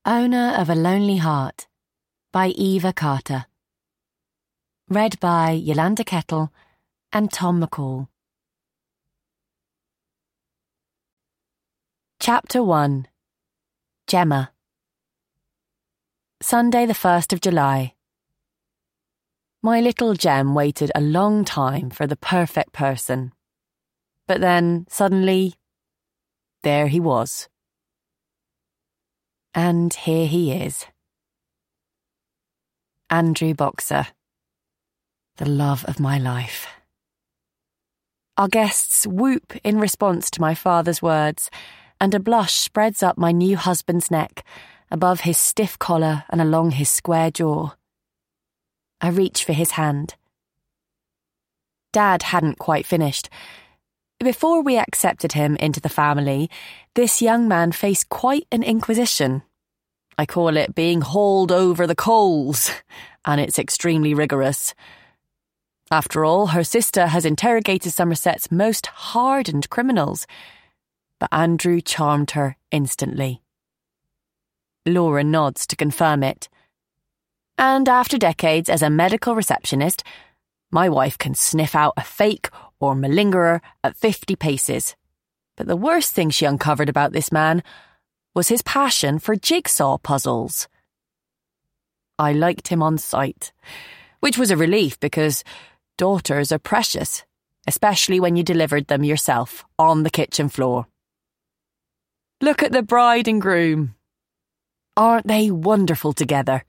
Owner of a Lonely Heart by Eva Carter. Read by Yolanda Kettle and Tom McCall. Chapter 1. Gemma. Sunday the 1st of July. My little Gem waited a long time for the perfect person. But then, suddenly, there he was. And here he is. Andrew Boxer. The love of my life. Our guests whoop in response to my father's words, and a blush spreads up my new husband's neck, above his stiff collar and along his square jaw. I reach for his hand. Dad hadn't quite finished. Before we accepted him into the family, this young man faced quite an inquisition. I call it being hauled over the coals, and it's extremely rigorous. After all, her sister has interrogated Somerset's most hardened criminals, but Andrew charmed her instantly. Laura nods to confirm it. And after decades as a medical receptionist, my wife can sniff out a fake or malingerer at 50 paces. But the worst thing she uncovered about this man was his passion for jigsaw puzzles. I liked him on sight, which was a relief because daughters are precious, especially when you delivered them yourself on the kitchen floor. Look at the bride and groom. Aren't they wonderful together?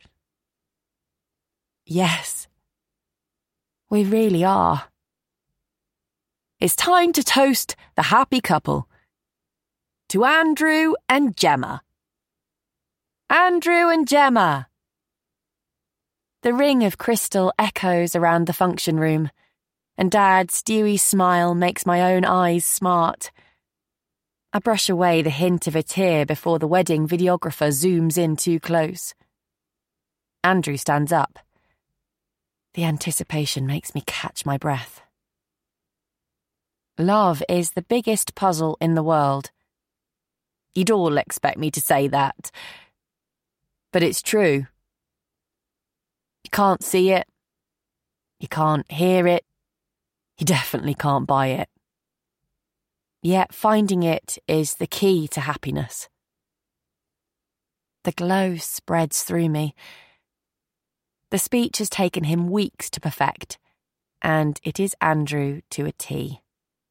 Yes, we really are. It's time to toast the happy couple. To Andrew and Gemma. Andrew and Gemma. The ring of crystal echoes around the function room, and Dad's dewy smile makes my own eyes smart. I brush away the hint of a tear before the wedding videographer zooms in too close. Andrew stands up. The anticipation makes me catch my breath. Love is the biggest puzzle in the world. You'd all expect me to say that. But it's true. You can't see it. You can't hear it. You definitely can't buy it. Yet finding it is the key to happiness. The glow spreads through me. The speech has taken him weeks to perfect, and it is Andrew to a T.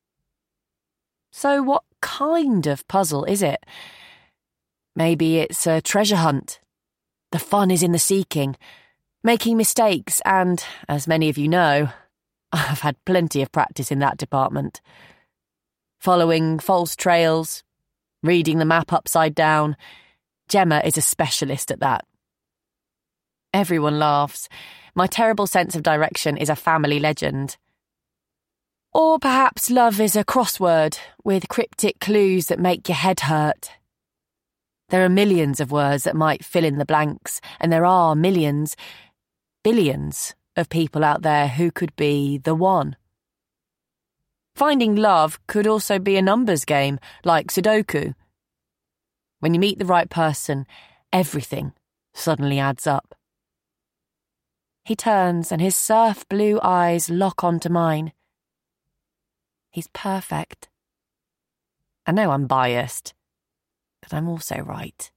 So what kind of puzzle is it? Maybe it's a treasure hunt. The fun is in the seeking, making mistakes, and, as many of you know, I've had plenty of practice in that department. Following false trails, reading the map upside down, Gemma is a specialist at that. Everyone laughs. My terrible sense of direction is a family legend. Or perhaps love is a crossword with cryptic clues that make your head hurt. There are millions of words that might fill in the blanks, and there are millions, billions of people out there who could be the one. Finding love could also be a numbers game, like Sudoku. When you meet the right person, everything suddenly adds up. He turns and his surf blue eyes lock onto mine. He's perfect. I know I'm biased, but I'm also right.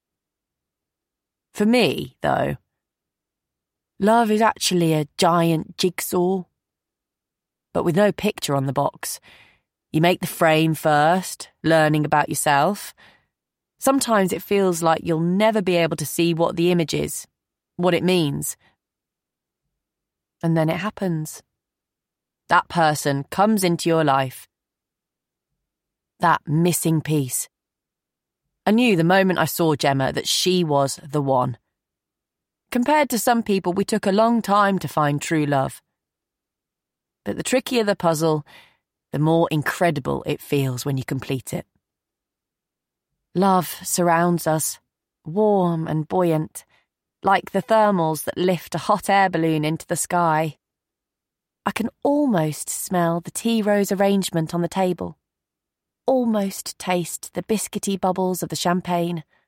For me, though, love is actually a giant jigsaw, but with no picture on the box. You make the frame first, learning about yourself. Sometimes it feels like you'll never be able to see what the image is, what it means. And then it happens. That person comes into your life. That missing piece. I knew the moment I saw Gemma that she was the one. Compared to some people, we took a long time to find true love. But the trickier the puzzle, the more incredible it feels when you complete it. Love surrounds us, warm and buoyant, like the thermals that lift a hot air balloon into the sky. I can almost smell the tea rose arrangement on the table, almost taste the biscuity bubbles of the champagne.